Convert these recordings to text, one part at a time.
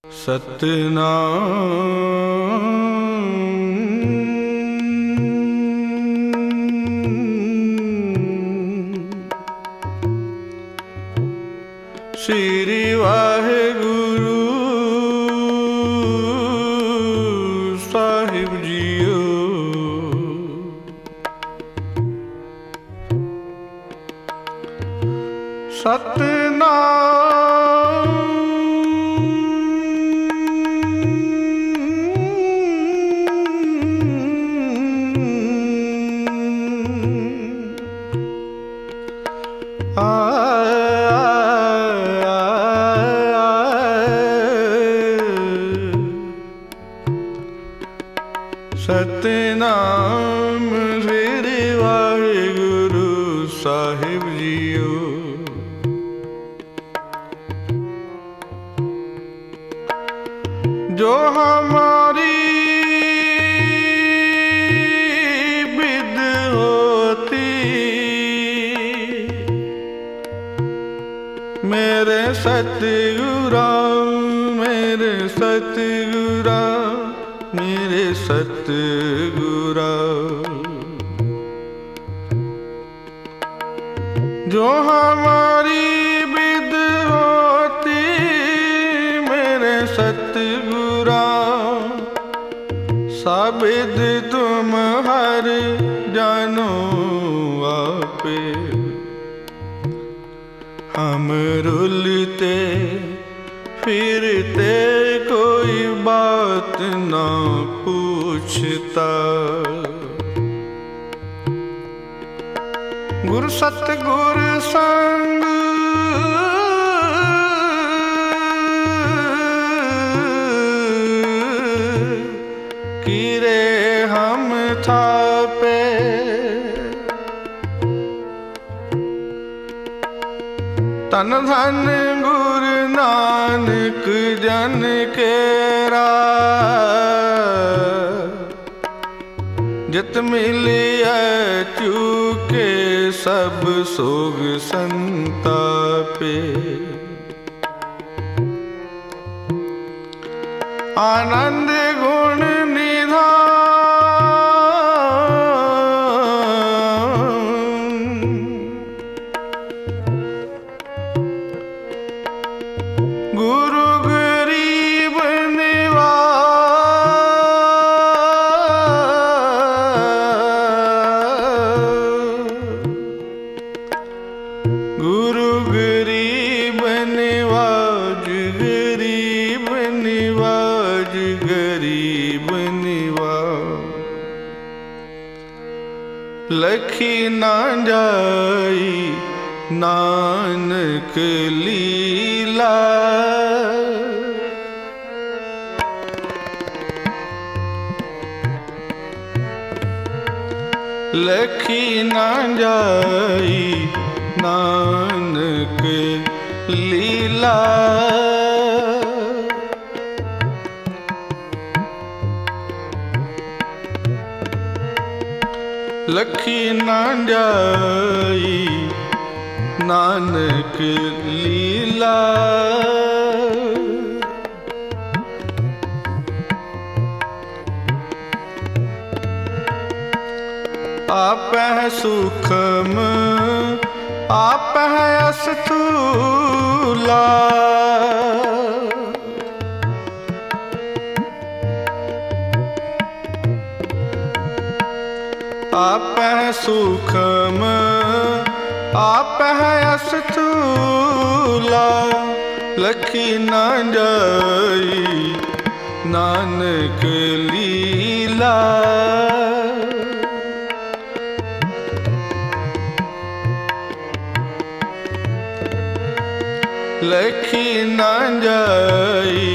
सतनाम श्री वाहेगुरु साहिब जीओ। सतनाम सतनाम श्री वाहेगुरु साहिब जीओ। जो हमारी बिद होती मेरे सतगुरा, मेरे सतगुरा, मेरे सतगुरा। जो हमारी बिद होती मेरे सतगुरा, साबिद तुम हर जानो आपे। हम रुलते फिरते कोई बात ना पूछता। गुर सतगुर संग कीरे हम थापे। तन धन गुरु नानक जन केरा, जित मिलिया चूके सब सोग संतापे। आनंद गुण निधान, गुरु गरीब निवाज, गुरु गरीब निवाज, गरीब निवाज, गरीब निवाज। लखी ना जाई नानक लीला, लखी ना जाई नानक लीला। लखी ना जाई नानक लीला। आप है सूक्ष्म आप है अस्थूला, आप है सूक्ष्म आप है अस्थूला। लखी ना जाई नानक लीला। लखी ना जाई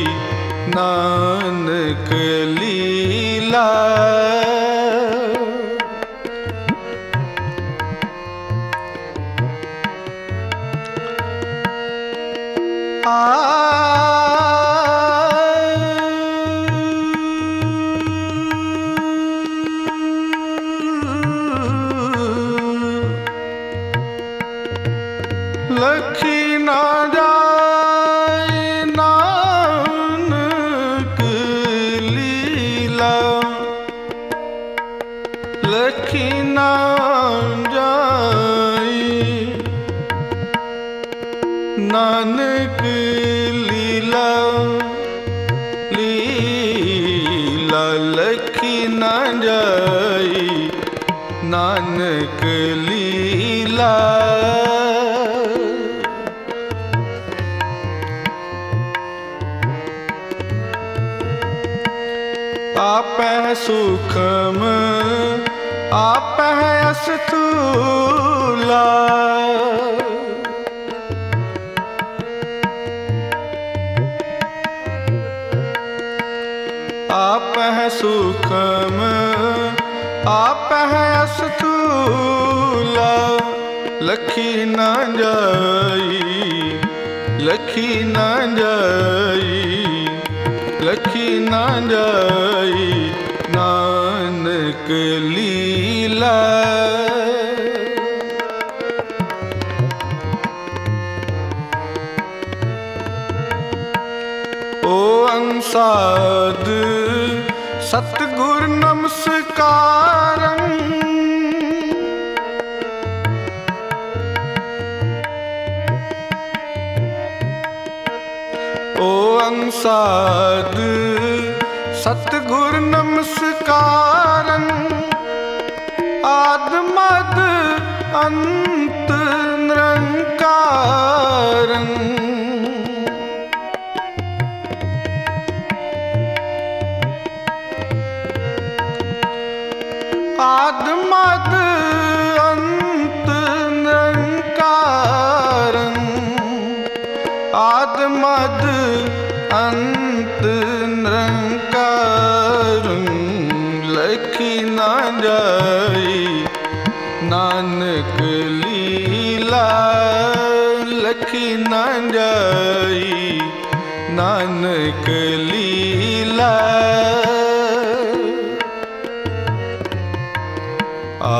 नानक लीला। लखी ना जाए नानक नानक लीला। आपह सूक्ष्म आपह स्थूला। आपह सूक्ष्म आपह स्थूला। लखी ना जाई लखी ना जाई लखी ना जाई नानक लीला। ओ अंसाद सतगुर नमस्कारं। ओ अंसाद सतगुर नमस्कारं। आद मद अंत निरंकारं। आद मद अंत निरंकारं। आद मद अंत निरंकारं। लखी ना जाई नानक लीला। लखी ना जाई नानक लीला। आ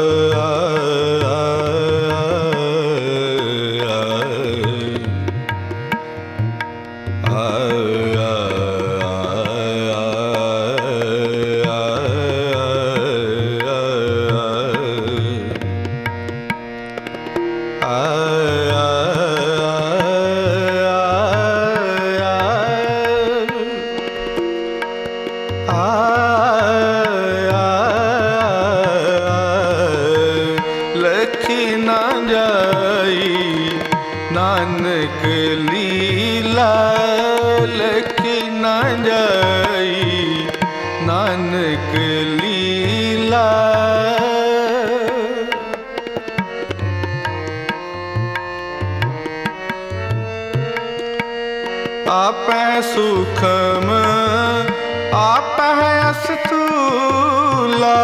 लखी ना जाई नानक लीला। लखी ना जाई नानक लीला। आपह सूक्ष्म आपह स्थूला।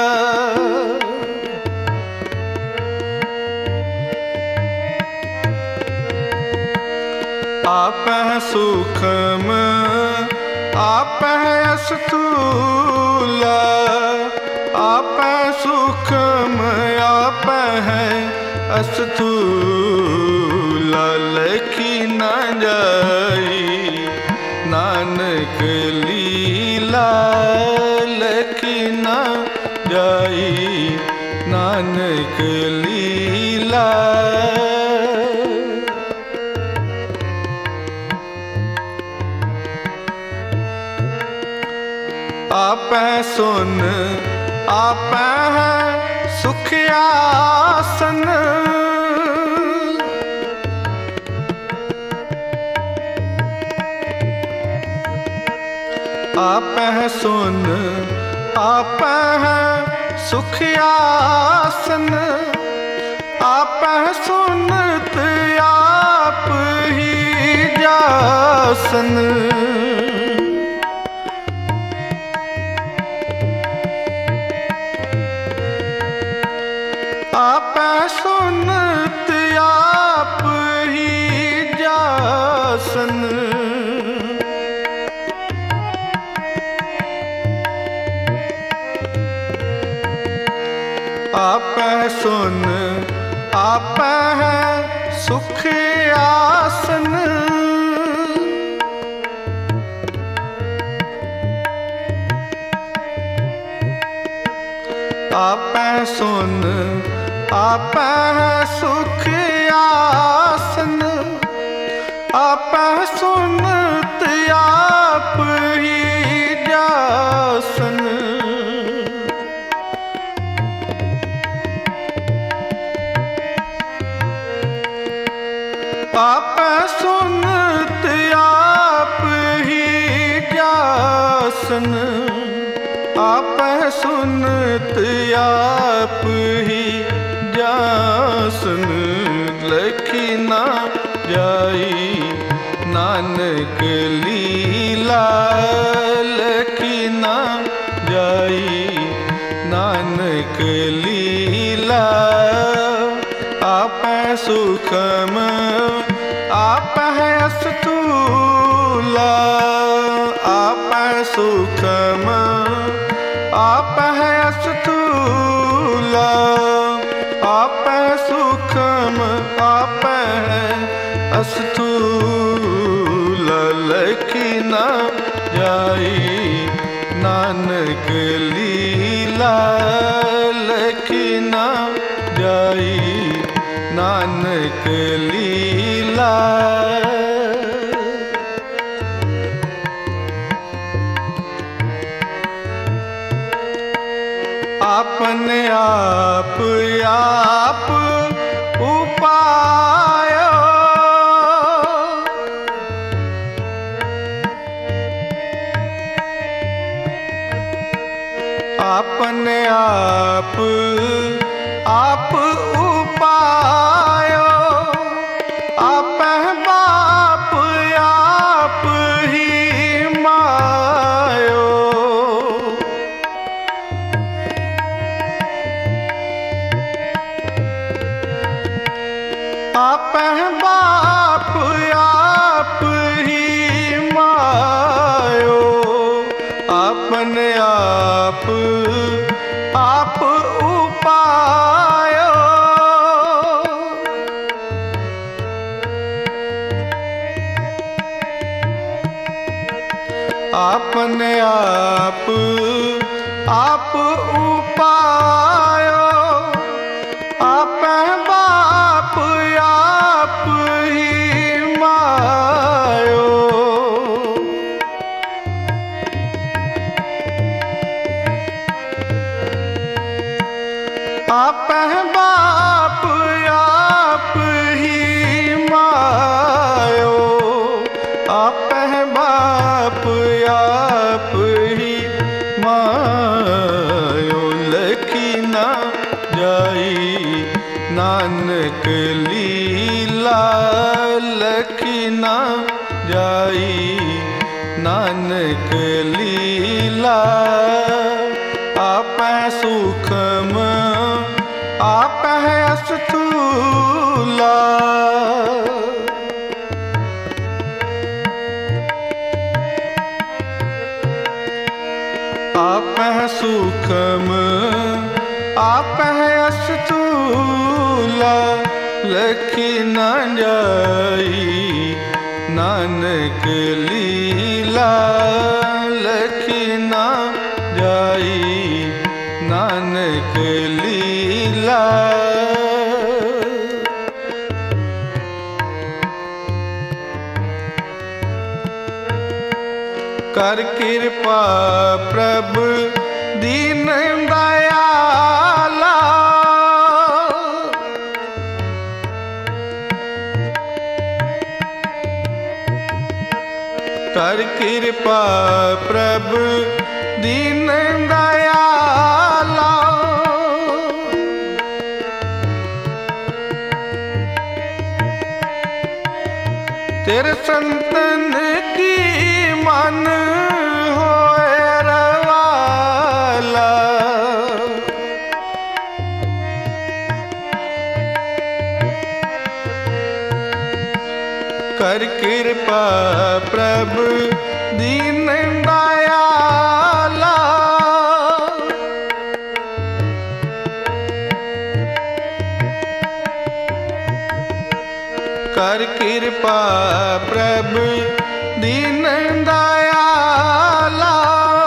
आपह सूक्ष्म आपह स्थूला। आपह सूक्ष्म आपह स्थूला। लखी ना जाई नानक लीला। लखी ना जाई नानक लीला। आपह सुन आपह सुख आसन। आपह सुन आपह सुख आसन। आपह सुनत आप ही जासन। आपह सुनत आप ही जासन। आपह सुन आपह सुख आसन। आपह सुन आपह सुख आसन। आपह सुनत आप ही जासन। सुनत आप ही जासन, लखी ना जाई नानक लीला, लखी ना जाई नानक लीला। आप सुखम आप है अस्तूला, आप सुखम आप है अस्तूला, आप सुखम आप है अस्तूला। लखी ना जाई नानक लीला, लखी ना जाई नानक लीला। अपने आप आप उपाय, अपने आप आप उपाय, आप बाप आप ही मायो। आप बाप आप ही मायो, अपने आप आप उपायो। अपने आप आप उपायो, आप बाप आप ही मायो। आप बाप आप ही मायो, आप बाप आप ही मायो। लखी ना जाई नानक लीला, लखी ना जाई नानक लीला। आप सुखम आप है अस्तूला, आप सुखम आप है अस्तूला। लखी ना जाई नानक लीला, लखी ना जाई नानक लीला। कर कृपा प्रभु दीन दयाला, कर कृपा प्रभु दीन दयाला। तेरे संतन की मन होए रवाला, कर कृपा प्रभु दीन दयाला। कर कृपा प्रभु दीन दयाला।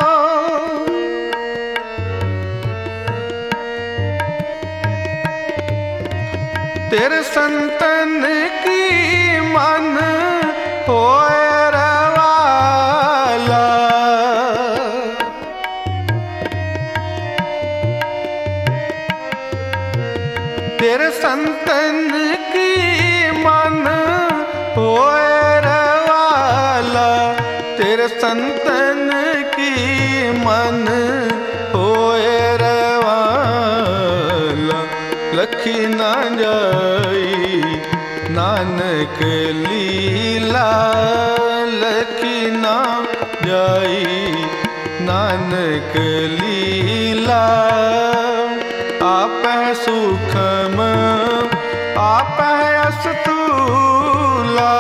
तेरे संतन की मन होए रवाला, तेरे संतन की मन होए रवाला, तेरे संतन की मन होए लखी ना जाई नानक लीला लखी ना जाई नानक लीला आप सुखम आप अस्तूला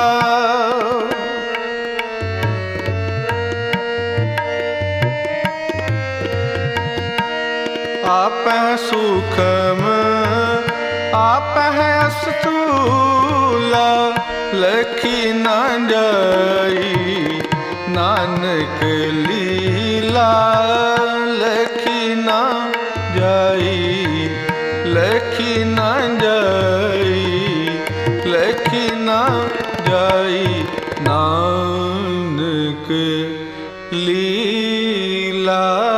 आप सुखम आप अस्तूला लखी ना जाई नानक लीला लखी ना जाई लखी ना जाई लखी ना जाई नानक लीला।